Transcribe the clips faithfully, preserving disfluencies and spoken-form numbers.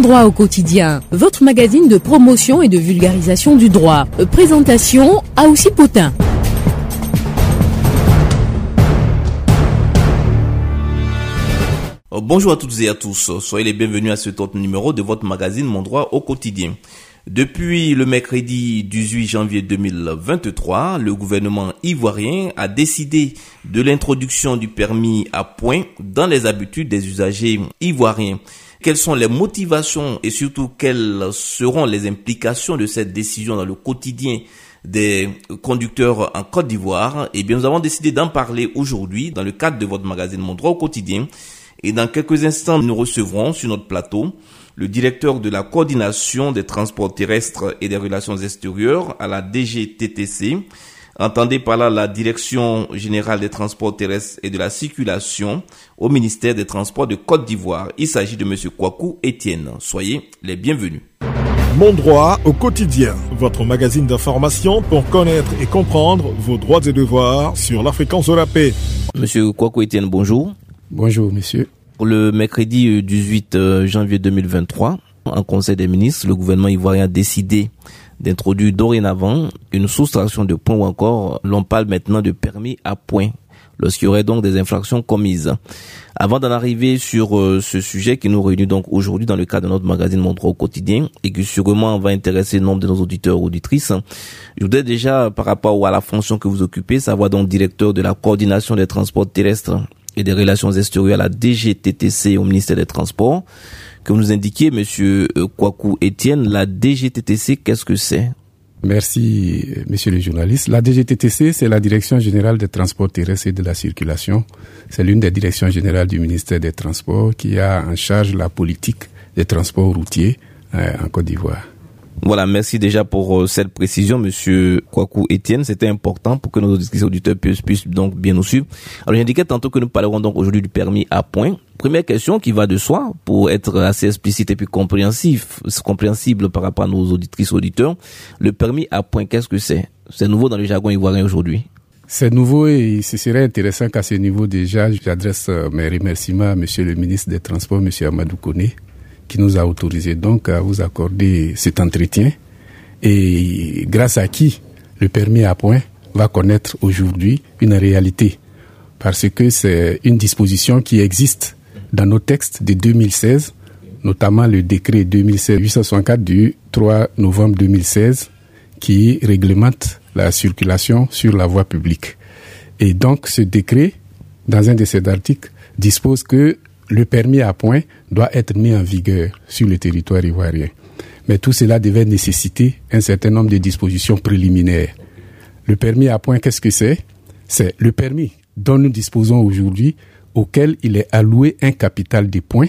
droit au quotidien, votre magazine de promotion et de vulgarisation du droit. Présentation Aoussi Potin. Bonjour à toutes et à tous, soyez les bienvenus à cet autre numéro de votre magazine Mon droit au quotidien. Depuis le mercredi dix-huit janvier deux mille vingt-trois, le gouvernement ivoirien a décidé de l'introduction du permis à points dans les habitudes des usagers ivoiriens. Quelles sont les motivations et surtout quelles seront les implications de cette décision dans le quotidien des conducteurs en Côte d'Ivoire? Eh bien, nous avons décidé d'en parler aujourd'hui dans le cadre de votre magazine Mon droit au quotidien. Et dans quelques instants, nous recevrons sur notre plateau le directeur de la coordination des transports terrestres et des relations extérieures à la D G T T C. Entendez par là la Direction générale des transports terrestres et de la circulation au ministère des Transports de Côte d'Ivoire. Il s'agit de M. Kwaku Etienne. Soyez les bienvenus. Mon droit au quotidien, votre magazine d'information pour connaître et comprendre vos droits et devoirs sur la fréquence de la paix. M. Kwaku Etienne, bonjour. Bonjour, monsieur. Pour le mercredi dix-huit janvier deux mille vingt-trois, en Conseil des ministres, le gouvernement ivoirien a décidé d'introduire dorénavant une soustraction de points ou encore, l'on parle maintenant de permis à points, lorsqu'il y aurait donc des infractions commises. Avant d'en arriver sur euh, ce sujet qui nous réunit donc aujourd'hui dans le cadre de notre magazine Mon droit au quotidien et qui sûrement va intéresser nombre de nos auditeurs ou auditrices, je voudrais déjà, par rapport à la fonction que vous occupez, savoir donc directeur de la coordination des transports terrestres et des relations extérieures à la D G T T C au ministère des Transports, que vous nous indiquiez, monsieur Kwaku Etienne, la D G T T C, qu'est-ce que c'est? Merci, monsieur le journaliste. La D G T T C, c'est la Direction générale des transports terrestres et de la circulation. C'est l'une des directions générales du ministère des Transports qui a en charge la politique des transports routiers euh, en Côte d'Ivoire. Voilà, merci déjà pour euh, cette précision, monsieur Kwaku Etienne. C'était important pour que nos auditeurs puissent, puissent donc bien nous suivre. Alors, j'indiquais tantôt que nous parlerons donc aujourd'hui du permis à points. Première question qui va de soi, pour être assez explicite et puis compréhensif, compréhensible par rapport à nos auditrices et auditeurs. Le permis à points, qu'est-ce que c'est? C'est nouveau dans le jargon ivoirien aujourd'hui. C'est nouveau et ce serait intéressant qu'à ce niveau déjà, j'adresse mes remerciements à monsieur le ministre des Transports, monsieur Amadou Koné, qui nous a autorisé donc à vous accorder cet entretien et grâce à qui le permis à points va connaître aujourd'hui une réalité. Parce que c'est une disposition qui existe dans nos textes de deux mille seize, notamment le décret deux mille seize huit cent soixante-quatre du trois novembre deux mille seize qui réglemente la circulation sur la voie publique. Et donc ce décret, dans un de ses articles, dispose que le permis à points doit être mis en vigueur sur le territoire ivoirien. Mais tout cela devait nécessiter un certain nombre de dispositions préliminaires. Le permis à points, qu'est-ce que c'est? C'est le permis dont nous disposons aujourd'hui, auquel il est alloué un capital de points.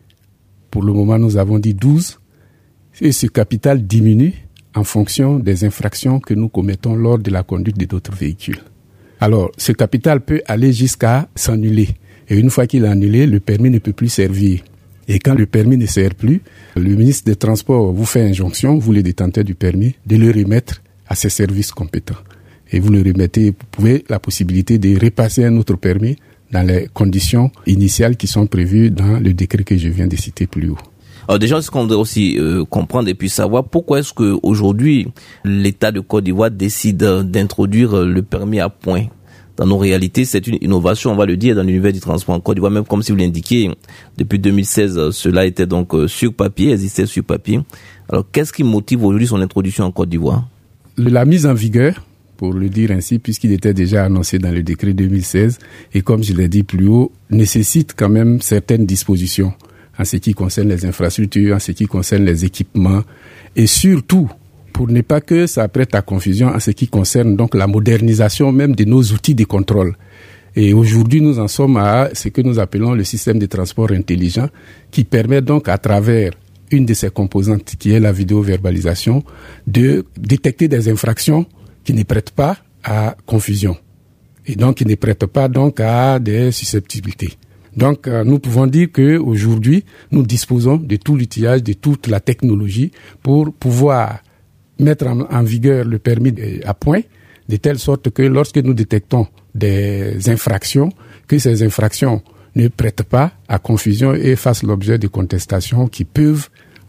Pour le moment, nous avons dit douze. Et ce capital diminue en fonction des infractions que nous commettons lors de la conduite de d'autres véhicules. Alors, ce capital peut aller jusqu'à s'annuler. Et une fois qu'il est annulé, le permis ne peut plus servir. Et quand le permis ne sert plus, le ministre des Transports vous fait injonction, vous les détenteurs du permis, de le remettre à ses services compétents. Et vous le remettez, vous pouvez la possibilité de repasser un autre permis dans les conditions initiales qui sont prévues dans le décret que je viens de citer plus haut. Alors déjà, ce qu'on doit aussi euh, comprendre et puis savoir, pourquoi est-ce que aujourd'hui l'État de Côte d'Ivoire décide d'introduire le permis à points? Dans nos réalités, c'est une innovation, on va le dire, dans l'univers du transport en Côte d'Ivoire, même comme si vous l'indiquiez, depuis deux mille seize, cela était donc sur papier, existait sur papier. Alors, qu'est-ce qui motive aujourd'hui son introduction en Côte d'Ivoire? La mise en vigueur, pour le dire ainsi, puisqu'il était déjà annoncé dans le décret deux mille seize, et comme je l'ai dit plus haut, nécessite quand même certaines dispositions en ce qui concerne les infrastructures, en ce qui concerne les équipements, et surtout, pour ne pas que ça prête à confusion en ce qui concerne donc la modernisation même de nos outils de contrôle. Et aujourd'hui, nous en sommes à ce que nous appelons le système de transport intelligent qui permet donc à travers une de ses composantes qui est la vidéoverbalisation de détecter des infractions qui ne prêtent pas à confusion et donc qui ne prêtent pas donc à des susceptibilités. Donc, euh, nous pouvons dire que aujourd'hui, nous disposons de tout l'outillage, de toute la technologie pour pouvoir mettre en, en vigueur le permis à points, de telle sorte que lorsque nous détectons des infractions, que ces infractions ne prêtent pas à confusion et fassent l'objet de contestations qui peuvent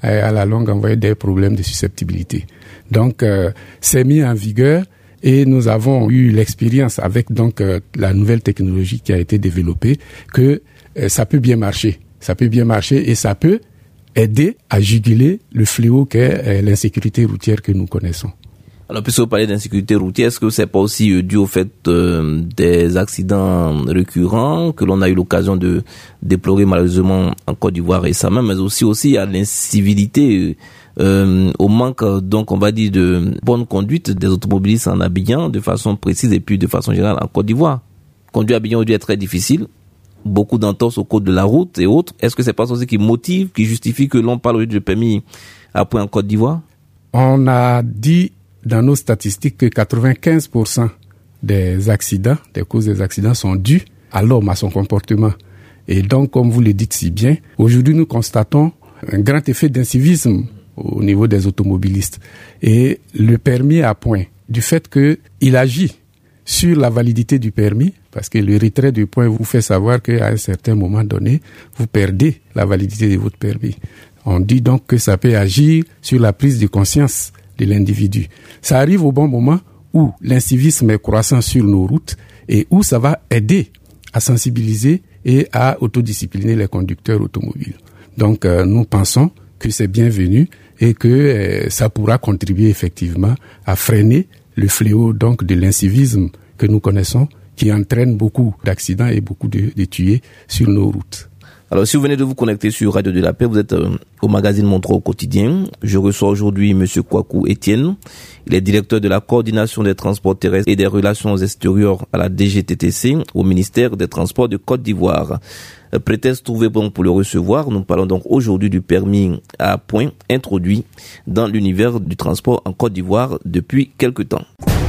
à la longue envoyer des problèmes de susceptibilité. Donc, euh, c'est mis en vigueur et nous avons eu l'expérience avec donc euh, la nouvelle technologie qui a été développée que euh, ça peut bien marcher. Ça peut bien marcher et ça peut aider à juguler le fléau qu'est euh, l'insécurité routière que nous connaissons. Alors, puisque vous parlez d'insécurité routière, est-ce que c'est pas aussi euh, dû au fait euh, des accidents récurrents que l'on a eu l'occasion de déplorer malheureusement en Côte d'Ivoire récemment, mais aussi aussi à l'incivilité, euh, au manque donc on va dire de bonne conduite des automobilistes en Abidjan de façon précise et puis de façon générale en Côte d'Ivoire. Conduire à Abidjan aujourd'hui est très difficile, beaucoup d'entorses au code de la route et autres. Est-ce que c'est pas ça aussi qui motive, qui justifie que l'on parle de permis à point en Côte d'Ivoire? On a dit dans nos statistiques que quatre-vingt-quinze pour cent des accidents, des causes des accidents sont dues à l'homme, à son comportement. Et donc, comme vous le dites si bien, aujourd'hui nous constatons un grand effet d'incivisme au niveau des automobilistes. Et le permis à point, du fait qu'il agit sur la validité du permis, parce que le retrait du point vous fait savoir qu'à un certain moment donné, vous perdez la validité de votre permis. On dit donc que ça peut agir sur la prise de conscience de l'individu. Ça arrive au bon moment où l'incivisme est croissant sur nos routes et où ça va aider à sensibiliser et à autodiscipliner les conducteurs automobiles. Donc euh, nous pensons que c'est bienvenu et que euh, ça pourra contribuer effectivement à freiner le fléau donc de l'incivisme que nous connaissons, qui entraîne beaucoup d'accidents et beaucoup de, de tués sur nos routes. Alors, si vous venez de vous connecter sur Radio de la Paix, vous êtes euh, au magazine Montreux au quotidien. Je reçois aujourd'hui M. Kwaku Etienne. Il est directeur de la coordination des transports terrestres et des relations extérieures à la D G T T C au ministère des Transports de Côte d'Ivoire. Prétexte trouvé bon pour le recevoir. Nous parlons donc aujourd'hui du permis à point introduit dans l'univers du transport en Côte d'Ivoire depuis quelque temps.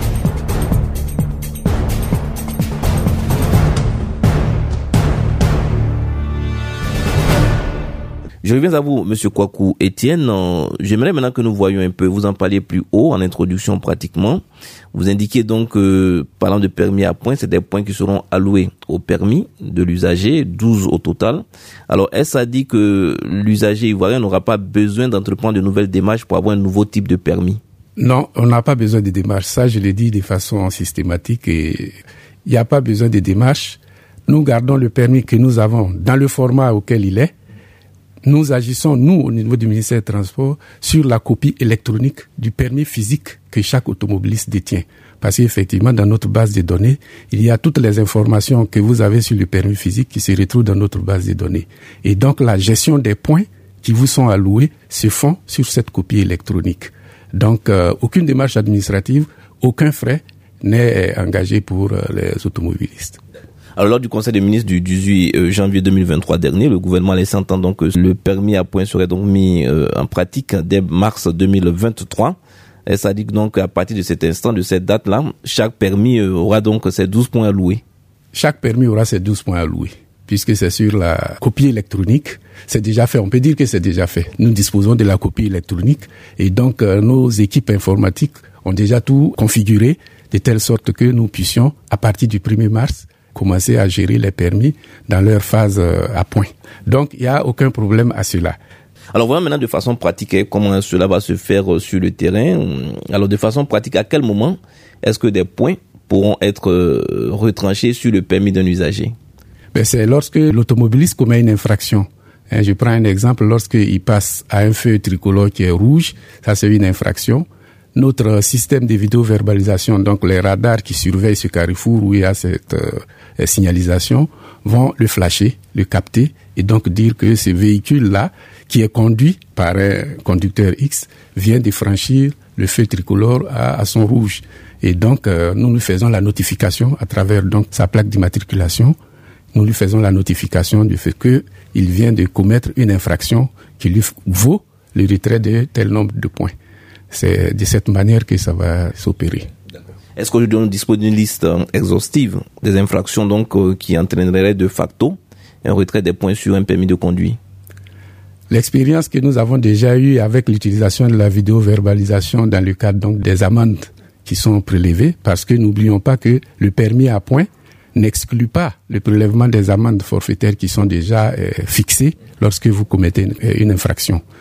Je reviens à vous, Monsieur Kwaku Etienne. J'aimerais maintenant que nous voyions un peu, vous en parliez plus haut en introduction pratiquement. Vous indiquez donc que, parlant de permis à points, c'est des points qui seront alloués au permis de l'usager, douze au total. Alors, est-ce à dire que l'usager ivoirien n'aura pas besoin d'entreprendre de nouvelles démarches pour avoir un nouveau type de permis? Non, on n'a pas besoin de démarches. Ça, je l'ai dit de façon systématique et il n'y a pas besoin de démarches. Nous gardons le permis que nous avons dans le format auquel il est. Nous agissons, nous, au niveau du ministère des Transports, sur la copie électronique du permis physique que chaque automobiliste détient. Parce qu'effectivement, dans notre base de données, il y a toutes les informations que vous avez sur le permis physique qui se retrouvent dans notre base de données. Et donc, la gestion des points qui vous sont alloués se font sur cette copie électronique. Donc, euh, aucune démarche administrative, aucun frais n'est engagé pour euh, les automobilistes. Alors, lors du Conseil des ministres du dix-huit janvier deux mille vingt-trois dernier, le gouvernement a laissé entendre donc que le permis à point serait donc mis euh, en pratique dès mars deux mille vingt-trois. Et ça dit donc qu'à partir de cet instant, de cette date-là, chaque permis euh, aura donc ses douze points alloués. Chaque permis aura ses douze points alloués, puisque c'est sur la copie électronique. C'est déjà fait, on peut dire que c'est déjà fait. Nous disposons de la copie électronique et donc euh, nos équipes informatiques ont déjà tout configuré de telle sorte que nous puissions, à partir du premier mars, commencer à gérer les permis dans leur phase euh, à point. Donc, il n'y a aucun problème à cela. Alors, voilà maintenant de façon pratique comment cela va se faire sur le terrain. Alors, de façon pratique, à quel moment est-ce que des points pourront être euh, retranchés sur le permis d'un usager? Ben, c'est lorsque l'automobiliste commet une infraction. Hein, je prends un exemple, lorsqu'il passe à un feu tricolore qui est rouge, ça c'est une infraction. Notre système de vidéo-verbalisation, donc les radars qui surveillent ce carrefour où il y a cette euh, signalisation, vont le flasher, le capter et donc dire que ce véhicule-là, qui est conduit par un conducteur X, vient de franchir le feu tricolore à, à son rouge. Et donc, euh, nous lui faisons la notification à travers donc sa plaque d'immatriculation. Nous lui faisons la notification du fait qu'il vient de commettre une infraction qui lui vaut le retrait de tel nombre de points. C'est de cette manière que ça va s'opérer. Est-ce qu'aujourd'hui on dispose d'une liste exhaustive des infractions donc euh, qui entraîneraient de facto un retrait des points sur un permis de conduire? L'expérience que nous avons déjà eue avec l'utilisation de la vidéo-verbalisation dans le cadre donc des amendes qui sont prélevées, parce que n'oublions pas que le permis à points n'exclut pas le prélèvement des amendes forfaitaires qui sont déjà euh, fixées lorsque vous commettez une, une infraction.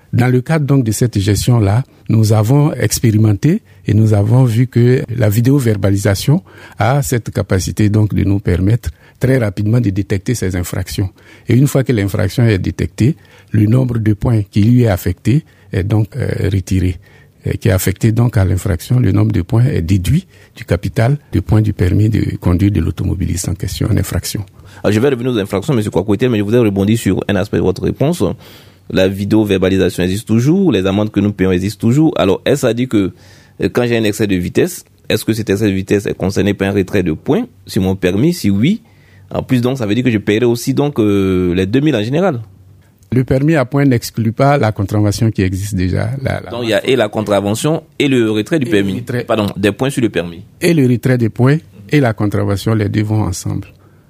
Dans le cadre donc de cette gestion-là, nous avons expérimenté et nous avons vu que la vidéo-verbalisation a cette capacité donc de nous permettre très rapidement de détecter ces infractions. Et une fois que l'infraction est détectée, le nombre de points qui lui est affecté est donc euh, retiré. Et qui est affecté donc à l'infraction, le nombre de points est déduit du capital de points du permis de conduire de l'automobiliste en question, en infraction. Alors, je vais revenir aux infractions, M. Kwakouetel, mais je voudrais rebondir sur un aspect de votre réponse. La vidéo-verbalisation existe toujours, les amendes que nous payons existent toujours. Alors, est-ce à dire que quand j'ai un excès de vitesse, est-ce que cet excès de vitesse est concerné par un retrait de points sur mon permis? Si oui, en plus, donc, ça veut dire que je paierai aussi donc euh, les deux mille en général. Le permis à points n'exclut pas la contravention qui existe déjà. La, la... Donc, il y a et la contravention et le retrait du et permis. Retrait... Pardon, des points sur le permis. Et le retrait des points et la contravention, les deux vont ensemble.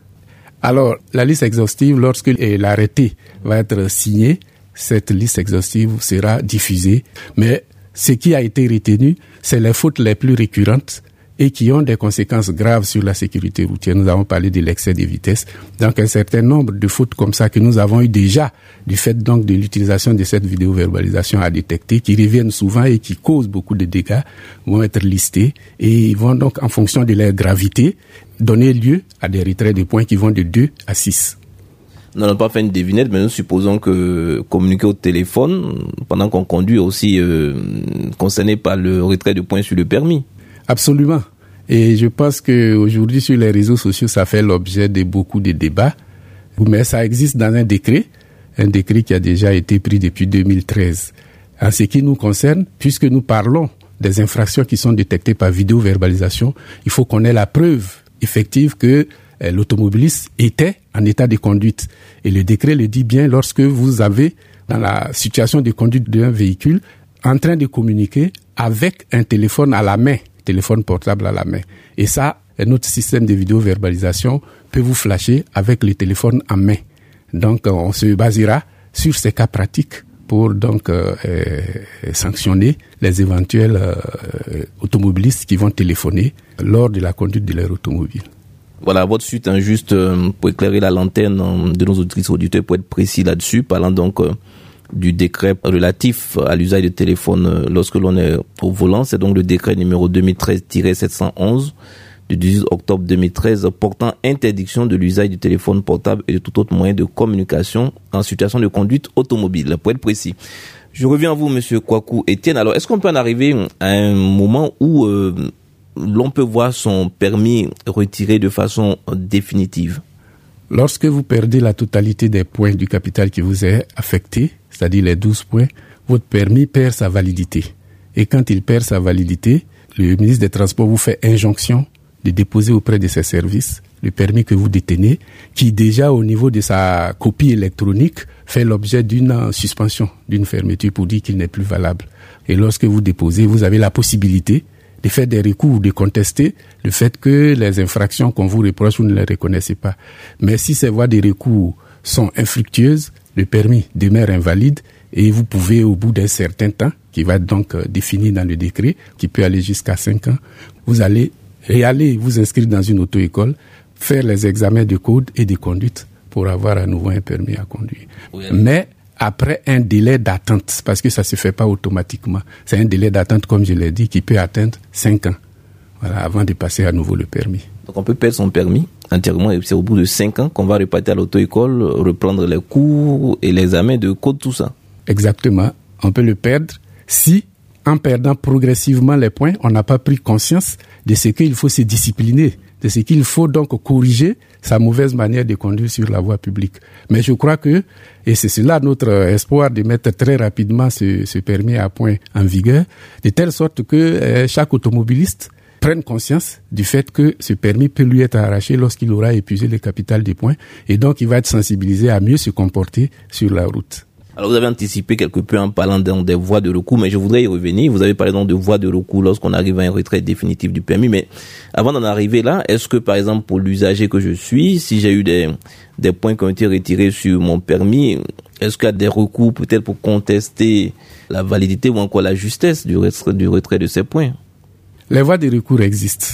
Alors, la liste exhaustive, lorsque l'arrêté va être signé, cette liste exhaustive sera diffusée. Mais ce qui a été retenu, c'est les fautes les plus récurrentes et qui ont des conséquences graves sur la sécurité routière. Nous avons parlé de l'excès de vitesse. Donc, un certain nombre de fautes comme ça que nous avons eu déjà du fait donc de l'utilisation de cette vidéo-verbalisation à détecter, qui reviennent souvent et qui causent beaucoup de dégâts, vont être listées et vont donc, en fonction de leur gravité, donner lieu à des retraits de points qui vont de deux à six. Nous n'avons pas fait une devinette, mais nous supposons que communiquer au téléphone pendant qu'on conduit est aussi euh, concerné par le retrait de points sur le permis. Absolument. Et je pense qu'aujourd'hui, sur les réseaux sociaux, ça fait l'objet de beaucoup de débats. Mais ça existe dans un décret, un décret qui a déjà été pris depuis deux mille treize. En ce qui nous concerne, puisque nous parlons des infractions qui sont détectées par vidéo-verbalisation, il faut qu'on ait la preuve effective que euh, l'automobiliste était en état de conduite. Et le décret le dit bien, lorsque vous avez, dans la situation de conduite d'un véhicule, en train de communiquer avec un téléphone à la main, téléphone portable à la main. Et ça, notre système de vidéo-verbalisation peut vous flasher avec le téléphone en main. Donc, on se basera sur ces cas pratiques pour donc euh, euh, sanctionner les éventuels euh, automobilistes qui vont téléphoner lors de la conduite de leur automobile. Voilà, votre suite, hein, juste euh, pour éclairer la lanterne euh, de nos auditrices auditeurs, pour être précis là-dessus, parlant donc euh, du décret relatif à l'usage de téléphone euh, lorsque l'on est au volant. C'est donc le décret numéro deux mille treize tiret sept cent onze du dix-huit octobre deux mille treize portant interdiction de l'usage du téléphone portable et de tout autre moyen de communication en situation de conduite automobile, pour être précis. Je reviens à vous, Monsieur Kwaku Etienne. Alors, est-ce qu'on peut en arriver à un moment où euh, l'on peut voir son permis retiré de façon définitive? Lorsque vous perdez la totalité des points du capital qui vous est affecté, c'est-à-dire les douze points, votre permis perd sa validité. Et quand il perd sa validité, le ministre des Transports vous fait injonction de déposer auprès de ses services le permis que vous détenez, qui déjà au niveau de sa copie électronique fait l'objet d'une suspension, d'une fermeture pour dire qu'il n'est plus valable. Et lorsque vous déposez, vous avez la possibilité de faire des recours, de contester le fait que les infractions qu'on vous reproche, vous ne les reconnaissez pas. Mais si ces voies de recours sont infructueuses, le permis demeure invalide et vous pouvez, au bout d'un certain temps, qui va être donc défini dans le décret, qui peut aller jusqu'à cinq ans, vous allez réaller vous inscrire dans une auto-école, faire les examens de code et de conduite pour avoir à nouveau un permis à conduire. Oui. Mais après un délai d'attente, parce que ça ne se fait pas automatiquement. C'est un délai d'attente, comme je l'ai dit, qui peut atteindre cinq ans, voilà, avant de passer à nouveau le permis. Donc on peut perdre son permis entièrement et c'est au bout de cinq ans qu'on va repartir à l'auto-école, reprendre les cours et les examens de code, tout ça. Exactement. On peut le perdre si, en perdant progressivement les points, on n'a pas pris conscience de ce qu'il faut se discipliner, de ce qu'il faut donc corriger sa mauvaise manière de conduire sur la voie publique. Mais je crois que, et c'est cela notre espoir de mettre très rapidement ce, ce permis à points en vigueur, de telle sorte que euh, chaque automobiliste prenne conscience du fait que ce permis peut lui être arraché lorsqu'il aura épuisé le capital des points et donc il va être sensibilisé à mieux se comporter sur la route. Alors vous avez anticipé quelque peu en parlant des voies de recours, mais je voudrais y revenir. Vous avez parlé donc de voies de recours lorsqu'on arrive à un retrait définitif du permis, mais avant d'en arriver là, est-ce que par exemple pour l'usager que je suis, si j'ai eu des, des points qui ont été retirés sur mon permis, est-ce qu'il y a des recours peut-être pour contester la validité ou encore la justesse du retrait, du retrait de ces points? Les voies de recours existent.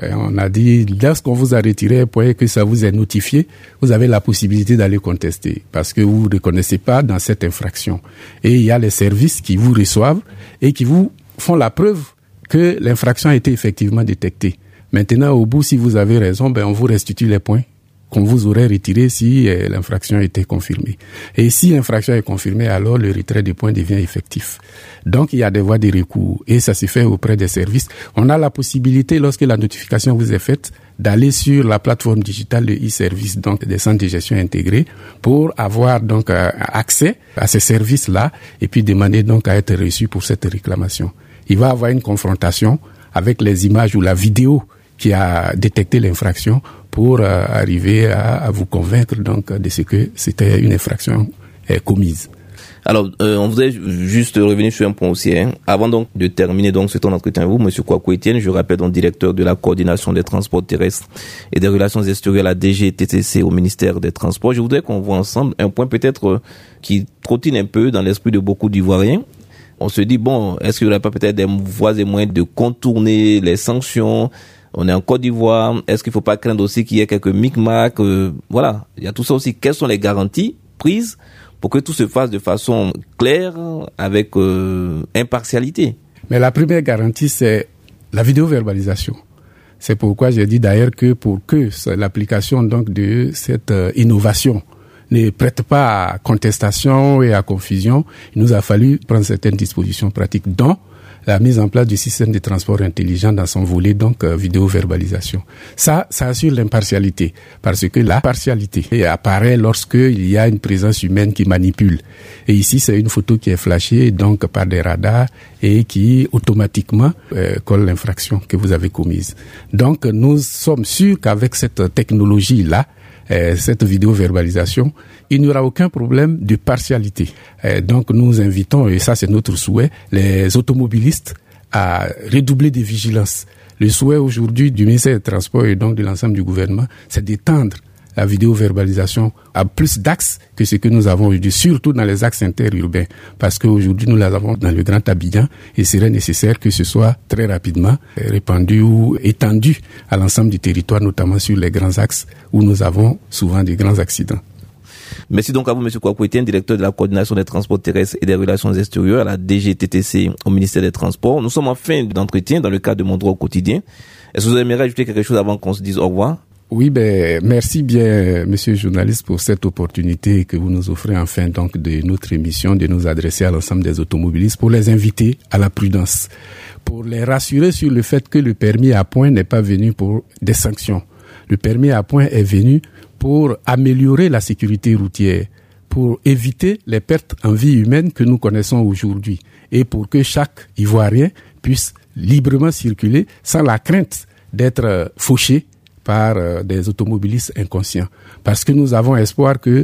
Et on a dit, lorsqu'on vous a retiré un point et que ça vous est notifié, vous avez la possibilité d'aller contester parce que vous ne reconnaissez pas dans cette infraction. Et il y a les services qui vous reçoivent et qui vous font la preuve que l'infraction a été effectivement détectée. Maintenant, au bout, si vous avez raison, ben on vous restitue les points qu'on vous aurait retirés si euh, l'infraction était confirmée. Et si l'infraction est confirmée, alors le retrait des points devient effectif. Donc, il y a des voies de recours et ça se fait auprès des services. On a la possibilité, lorsque la notification vous est faite, d'aller sur la plateforme digitale de e-service, donc des centres de gestion intégrés, pour avoir donc euh, accès à ces services-là et puis demander donc à être reçu pour cette réclamation. Il va y avoir une confrontation avec les images ou la vidéo qui a détecté l'infraction pour euh, arriver à, à vous convaincre donc de ce que c'était une infraction euh, commise. Alors, euh, on voudrait juste revenir sur un point aussi. Hein. Avant donc de terminer donc ce temps d'entretien avec vous, Monsieur Kwaku Etienne, je rappelle donc directeur de la coordination des transports terrestres et des relations extérieures à la D G T T C au ministère des Transports. Je voudrais qu'on voit ensemble un point peut-être euh, qui trottine un peu dans l'esprit de beaucoup d'Ivoiriens. On se dit, bon, est-ce qu'il n'y aurait pas peut-être des voies et moyens de contourner les sanctions? On est en Côte d'Ivoire. Est-ce qu'il ne faut pas craindre aussi qu'il y ait quelques micmacs? euh, Voilà, il y a tout ça aussi. Quelles sont les garanties prises pour que tout se fasse de façon claire, avec euh, impartialité? Mais la première garantie, c'est la vidéo-verbalisation. C'est pourquoi j'ai dit d'ailleurs que pour que l'application donc de cette euh, innovation ne prête pas à contestation et à confusion, il nous a fallu prendre certaines dispositions pratiques, dont la mise en place du système de transport intelligent dans son volet, donc euh, vidéo-verbalisation. Ça, ça assure l'impartialité, parce que la partialité apparaît lorsqu'il y a une présence humaine qui manipule. Et ici, c'est une photo qui est flashée donc par des radars et qui automatiquement euh, colle l'infraction que vous avez commise. Donc, nous sommes sûrs qu'avec cette technologie-là, Euh, cette vidéo-verbalisation, il n'y aura aucun problème de partialité. Euh, donc nous invitons, et ça c'est notre souhait, les automobilistes à redoubler de vigilance. Le souhait aujourd'hui du ministère des Transports et donc de l'ensemble du gouvernement, c'est d'étendre la vidéo-verbalisation à plus d'axes que ce que nous avons aujourd'hui, surtout dans les axes interurbains, parce qu'aujourd'hui nous les avons dans le Grand Abidjan et il serait nécessaire que ce soit très rapidement répandu ou étendu à l'ensemble du territoire, notamment sur les grands axes où nous avons souvent des grands accidents. Merci donc à vous, M. Kwaku Etienne, directeur de la coordination des transports terrestres et des relations extérieures à la D G T T C au ministère des Transports. Nous sommes en fin d'entretien dans le cadre de Mon droit au quotidien. Est-ce que vous aimeriez ajouter quelque chose avant qu'on se dise au revoir? Oui, ben, merci bien, monsieur le journaliste, pour cette opportunité que vous nous offrez en fin donc de notre émission, de nous adresser à l'ensemble des automobilistes pour les inviter à la prudence, pour les rassurer sur le fait que le permis à point n'est pas venu pour des sanctions. Le permis à point est venu pour améliorer la sécurité routière, pour éviter les pertes en vie humaine que nous connaissons aujourd'hui et pour que chaque Ivoirien puisse librement circuler sans la crainte d'être fauché par euh, des automobilistes inconscients. Parce que nous avons espoir que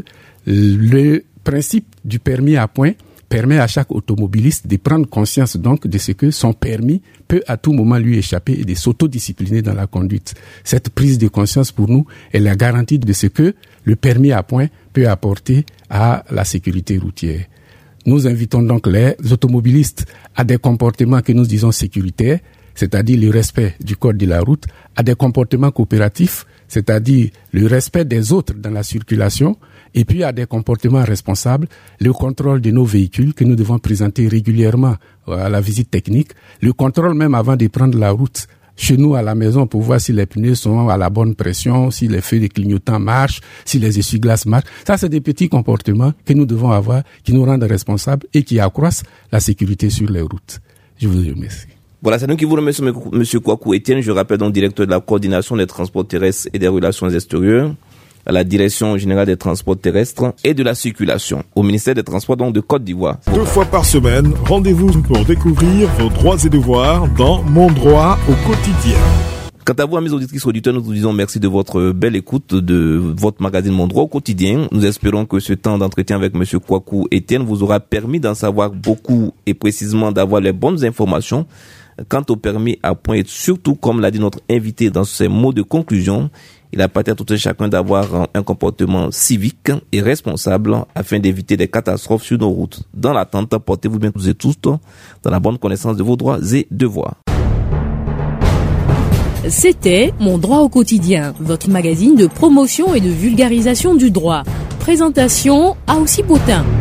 le principe du permis à point permet à chaque automobiliste de prendre conscience donc de ce que son permis peut à tout moment lui échapper et de s'autodiscipliner dans la conduite. Cette prise de conscience pour nous est la garantie de ce que le permis à point peut apporter à la sécurité routière. Nous invitons donc les automobilistes à des comportements que nous disons sécuritaires, c'est-à-dire le respect du code de la route, à des comportements coopératifs, c'est-à-dire le respect des autres dans la circulation, et puis à des comportements responsables, le contrôle de nos véhicules que nous devons présenter régulièrement à la visite technique, le contrôle même avant de prendre la route chez nous à la maison pour voir si les pneus sont à la bonne pression, si les feux de clignotant marchent, si les essuie-glaces marchent. Ça, c'est des petits comportements que nous devons avoir, qui nous rendent responsables et qui accroissent la sécurité sur les routes. Je vous remercie. Voilà, c'est nous qui vous remercions, M. Kwaku Etienne. Je rappelle donc directeur de la coordination des transports terrestres et des relations extérieures à la Direction générale des transports terrestres et de la circulation au ministère des Transports donc de Côte d'Ivoire. Deux fois par semaine, rendez-vous pour découvrir vos droits et devoirs dans Mon droit au quotidien. Quant à vous, amis auditrices auditeurs, nous vous disons merci de votre belle écoute de votre magazine Mon droit au quotidien. Nous espérons que ce temps d'entretien avec M. Kwaku Etienne vous aura permis d'en savoir beaucoup et précisément d'avoir les bonnes informations quant au permis à point et surtout, comme l'a dit notre invité dans ses mots de conclusion, il appartient à tout un chacun d'avoir un comportement civique et responsable afin d'éviter des catastrophes sur nos routes. Dans l'attente, portez-vous bien tous et tous dans la bonne connaissance de vos droits et devoirs. C'était Mon droit au quotidien, votre magazine de promotion et de vulgarisation du droit. Présentation Aoussi Potin.